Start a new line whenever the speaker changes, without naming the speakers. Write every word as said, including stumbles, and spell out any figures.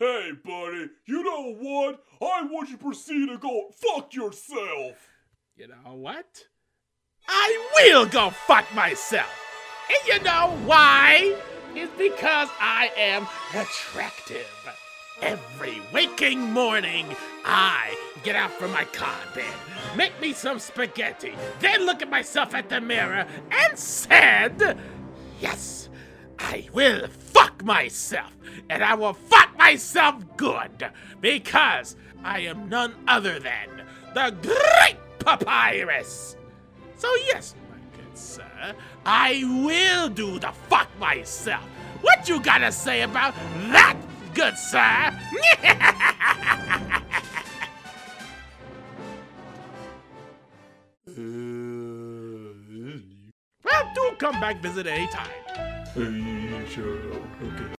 Hey, buddy, you know what? I want you to proceed to go fuck yourself.
You know what? I will go fuck myself. And you know why? It's because I am attractive. Every waking morning, I get out from my car bed, make me some spaghetti, then look at myself at the mirror and said, yes, I will fuck myself, and I will fuck myself good, because I am none other than the Great Papyrus. So yes, my good sir, I will do the fuck myself. What you gotta say about that, good sir? Well, do come back visit anytime.
Hey, sure, okay.